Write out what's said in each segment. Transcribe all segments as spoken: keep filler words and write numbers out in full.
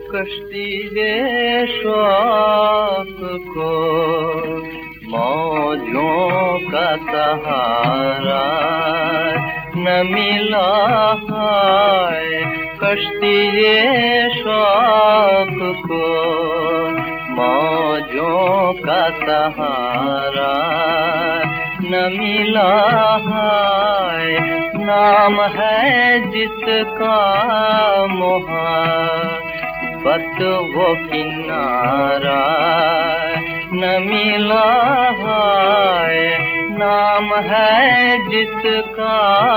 कश्ती ये शौक को मौजों का सहारा न मिला है। कश्ती ये शौक को मौजों का सहारा न मिला है। नाम है जिसका मोहब्बत वो किनारा न मिला है। नाम है जिसका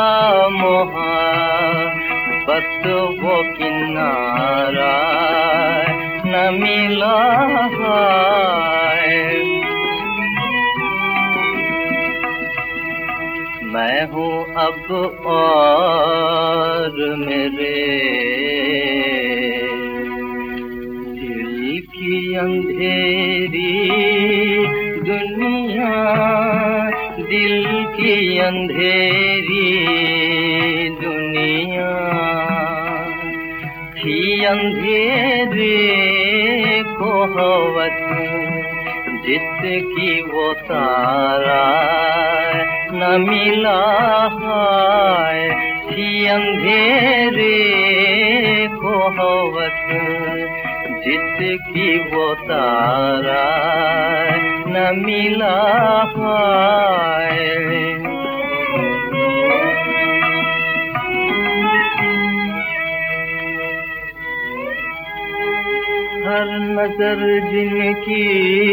मोहब्बत वो किनारा न मिला है। मैं हूँ अब और मेरे दिल की अंधेरी दुनिया, दिल की अंधेरी दुनिया थी अंधेरे को हवस जिसकी वो तारा न मिला है। थी अंधेरे को हवस जिसकी वो तारा न मिला है। हर नजर जिनकी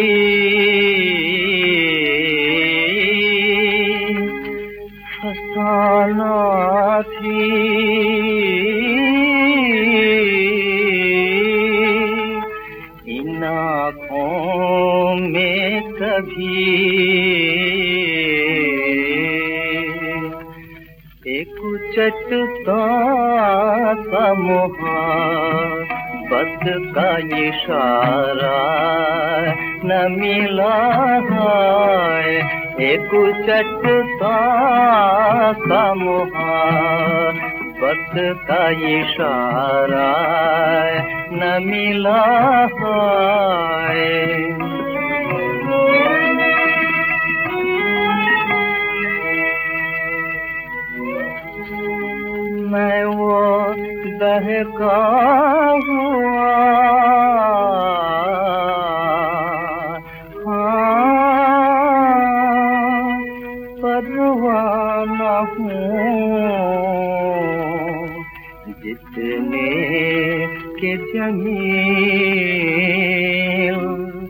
फसाना थी, इन आँखों में कभी एक चटता सा मोहब्बत का इशारा न मिला है। एक चटता सा मोहब्बत का इशारा न मिला है। मैं वो बहका हुआ हाँ परवाना हूँ जितने के जमील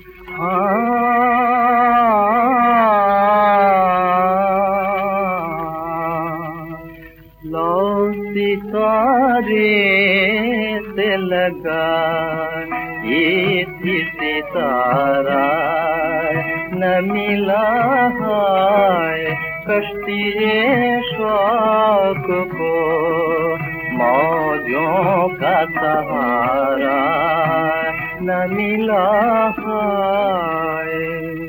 सितारे से लगा ये सितारा न मिला है। कश्ती शौक को मौजों का सहारा न मिला है।